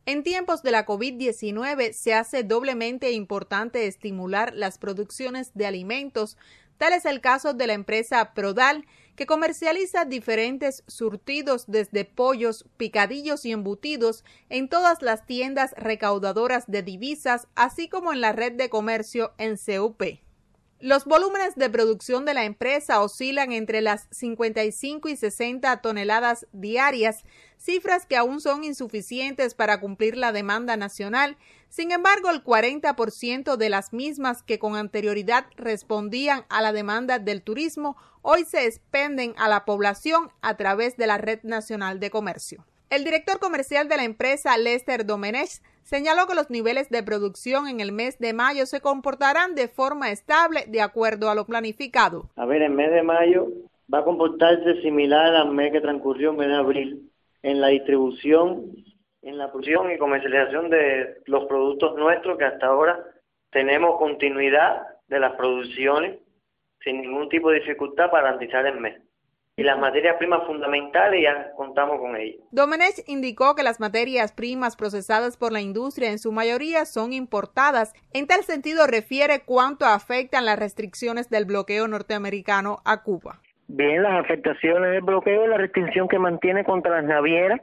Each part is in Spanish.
En tiempos de la COVID-19 se hace doblemente importante estimular las producciones de alimentos. Tal es el caso de la empresa Prodal, que comercializa diferentes surtidos desde pollos, picadillos y embutidos en todas las tiendas recaudadoras de divisas, así como en la red de comercio en CUP. Los volúmenes de producción de la empresa oscilan entre las 55 y 60 toneladas diarias, cifras que aún son insuficientes para cumplir la demanda nacional. Sin embargo, el 40% de las mismas que con anterioridad respondían a la demanda del turismo, hoy se expenden a la población a través de la Red Nacional de Comercio. El director comercial de la empresa, Lester Domenech, señaló que los niveles de producción en el mes de mayo se comportarán de forma estable de acuerdo a lo planificado. El mes de mayo va a comportarse similar al mes que transcurrió, el mes de abril, en la distribución, en la producción y comercialización de los productos nuestros, que hasta ahora tenemos continuidad de las producciones sin ningún tipo de dificultad para garantizar el mes. Y las materias primas fundamentales ya contamos con ellas. Domenech indicó que las materias primas procesadas por la industria en su mayoría son importadas. En tal sentido refiere cuánto afectan las restricciones del bloqueo norteamericano a Cuba. Bien, las afectaciones del bloqueo y la restricción que mantiene contra las navieras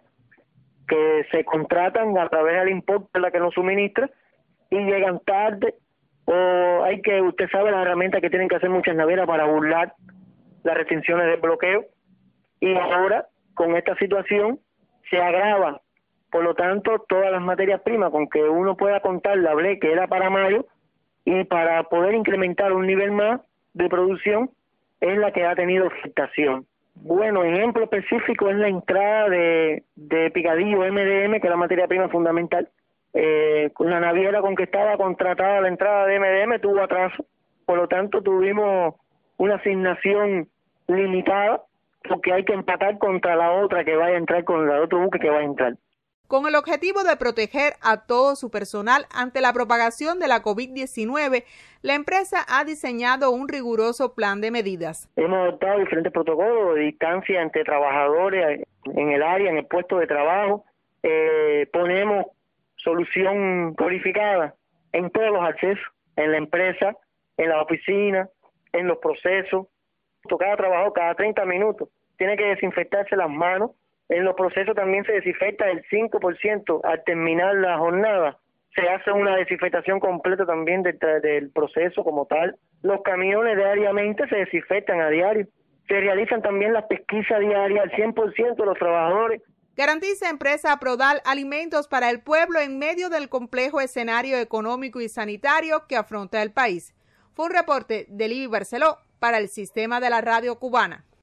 que se contratan a través del importe de la que nos suministra y llegan tarde, o usted sabe las herramientas que tienen que hacer muchas navieras para burlar las restricciones del bloqueo, y ahora con esta situación se agrava. Por lo tanto, todas las materias primas con que uno pueda contar, la hablé que era para mayo, y para poder incrementar un nivel más de producción es la que ha tenido afectación. Bueno, ejemplo específico es la entrada de picadillo MDM, que es la materia prima fundamental. Con la naviera con que estaba contratada la entrada de MDM tuvo atraso, por lo tanto tuvimos una asignación limitada porque hay que empatar contra la otra que vaya a entrar, con el otro buque que va a entrar. Con el objetivo de proteger a todo su personal ante la propagación de la COVID-19, la empresa ha diseñado un riguroso plan de medidas. Hemos adoptado diferentes protocolos de distancia entre trabajadores en el área, en el puesto de trabajo. Ponemos solución codificada en todos los accesos, en la empresa, en la oficina, en los procesos. Cada trabajador cada 30 minutos tiene que desinfectarse las manos. En los procesos también se desinfecta el 5% al terminar la jornada. Se hace una desinfectación completa también del proceso como tal. Los camiones diariamente se desinfectan a diario. Se realizan también las pesquisas diarias al 100% de los trabajadores. Garantiza empresa Prodal alimentos para el pueblo en medio del complejo escenario económico y sanitario que afronta el país. Fue un reporte de Libby Barceló para el Sistema de la Radio Cubana.